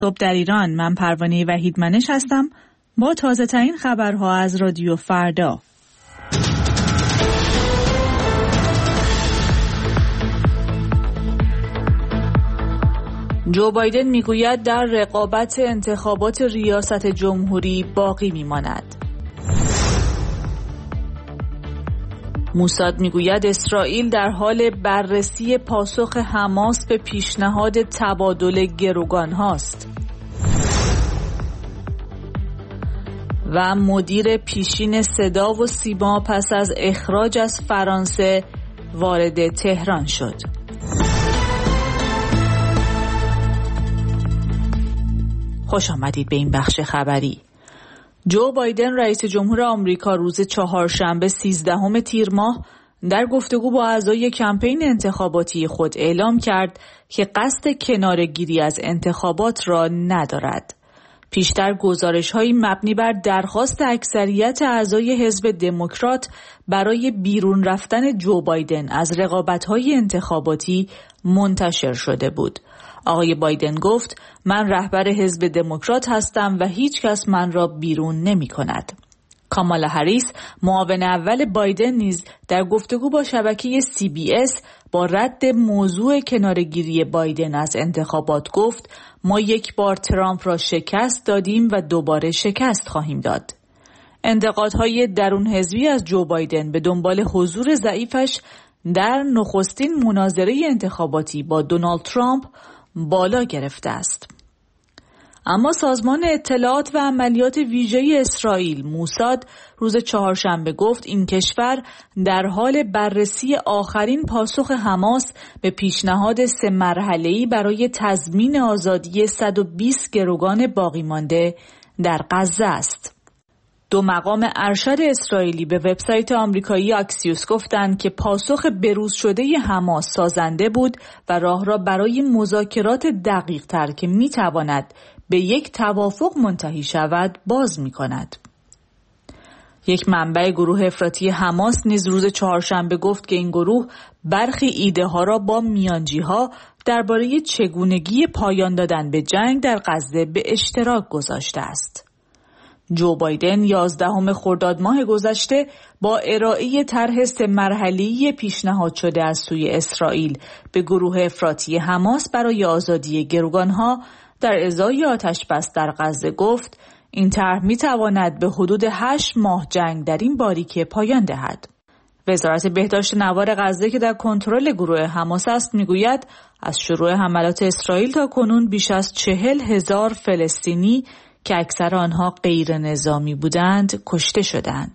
صبح در ایران، من پروانه وحیدمنش هستم با تازه ترین خبرها از رادیو فردا. جو بایدن میگوید در رقابت انتخابات ریاست جمهوری باقی میماند. موساد میگوید اسرائیل در حال بررسی پاسخ حماس به پیشنهاد تبادل گروگان هاست. و مدیر پیشین صدا و سیما پس از اخراج از فرانسه وارد تهران شد. خوش آمدید به این بخش خبری. جو بایدن رئیس جمهور آمریکا روز چهارشنبه 13 تیر ماه در گفتگو با اعضای کمپین انتخاباتی خود اعلام کرد که قصد کناره‌گیری از انتخابات را ندارد. پیشتر گزارش‌هایی مبنی بر درخواست اکثریت اعضای حزب دموکرات برای بیرون رفتن جو بایدن از رقابت‌های انتخاباتی منتشر شده بود. آقای بایدن گفت من رهبر حزب دموکرات هستم و هیچ کس من را بیرون نمی کند. کامالا هریس معاون اول بایدن نیز در گفتگو با شبکه CBS با رد موضوع کناره‌گیری بایدن از انتخابات گفت ما یک بار ترامپ را شکست دادیم و دوباره شکست خواهیم داد. انتقادهای درون حزبی از جو بایدن به دنبال حضور ضعیفش در نخستین مناظره انتخاباتی با دونالد ترامپ بالا گرفته است. اما سازمان اطلاعات و عملیات ویژه اسرائیل موساد روز چهارشنبه گفت این کشور در حال بررسی آخرین پاسخ حماس به پیشنهاد 3 مرحله‌ای برای تضمین آزادی 120 گروگان باقی مانده در غزه است. 2 مقام ارشد اسرائیلی به وبسایت آمریکایی اکسیوس گفتند که پاسخ بروز شده حماس سازنده بود و راه را برای مذاکرات دقیق‌تر که می‌تواند به یک توافق منتهی شود باز می‌کند. یک منبع گروه افراطی حماس نیز روز چهارشنبه گفت که این گروه برخی ایده‌ها را با میانجی‌ها درباره چگونگی پایان دادن به جنگ در غزه به اشتراک گذاشته است. جو بایدن 11 خرداد ماه گذشته با ارائه طرح 3 مرحله‌ای پیشنهاد شده از سوی اسرائیل به گروه افراطی حماس برای آزادی گروگانها در ازای آتش بس در غزه گفت این طرح می‌تواند به حدود 8 ماه جنگ در این باریکه پایان دهد. وزارت بهداشت نوار غزه که در کنترل گروه حماس است میگوید از شروع حملات اسرائیل تا کنون بیش از 40,000 فلسطینی که اکثر آنها غیر نظامی بودند کشته شدند.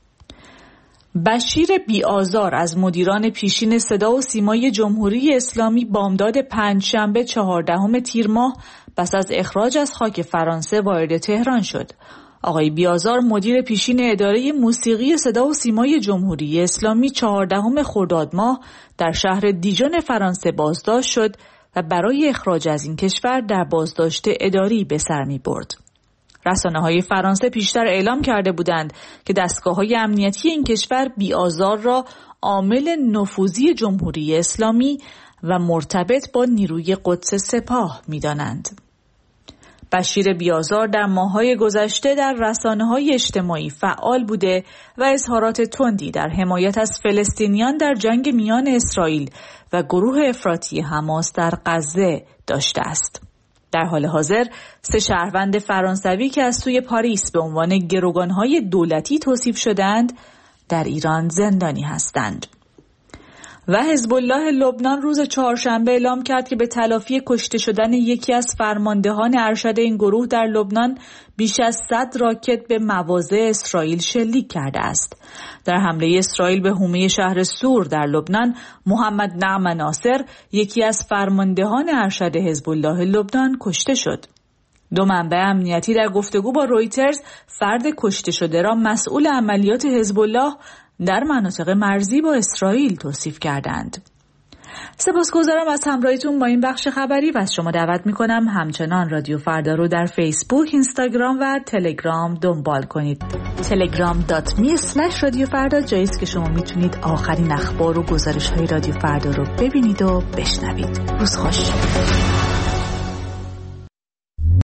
بشیر بی‌آزار از مدیران پیشین صدا و سیمای جمهوری اسلامی بامداد پنجشنبه 14 تیر ماه پس از اخراج از خاک فرانسه وارد تهران شد. آقای بی‌آزار مدیر پیشین اداره موسیقی صدا و سیمای جمهوری اسلامی 14 خرداد ماه در شهر دیژون فرانسه بازداشت شد و برای اخراج از این کشور در بازداشت اداری به سر می‌برد. رسانه‌های فرانسه پیشتر اعلام کرده بودند که دستگاه‌های امنیتی این کشور بی‌آزار را عامل نفوذی جمهوری اسلامی و مرتبط با نیروی قدس سپاه می‌دانند. بشیر بی‌آزار در ماه‌های گذشته در رسانه‌های اجتماعی فعال بوده و اظهارات تندی در حمایت از فلسطینیان در جنگ میان اسرائیل و گروه افراطی حماس در غزه داشته است. در حال حاضر 3 شهروند فرانسوی که از سوی پاریس به عنوان گروگان‌های دولتی توصیف شدند در ایران زندانی هستند. و حزب الله لبنان روز چهارشنبه اعلام کرد که به تلافی کشته شدن یکی از فرماندهان ارشد این گروه در لبنان بیش از 100 راکت به مواضع اسرائیل شلیک کرده است. در حمله اسرائیل به حومه شهر سور در لبنان، محمد نعم ناصر یکی از فرماندهان ارشد حزب الله لبنان کشته شد. 2 منبع امنیتی در گفتگو با رویترز فرد کشته شده را مسئول عملیات حزب الله در مناطق مرزی با اسرائیل توصیف کردند. سپاسگزارم از همراهیتون با این بخش خبری و از شما دعوت میکنم همچنان رادیو فردا رو در فیسبوک، اینستاگرام و تلگرام دنبال کنید. telegram.me/رادیو فردا جایی است که شما میتونید آخرین اخبار و گزارش های رادیو فردا رو ببینید و بشنوید. روز خوش.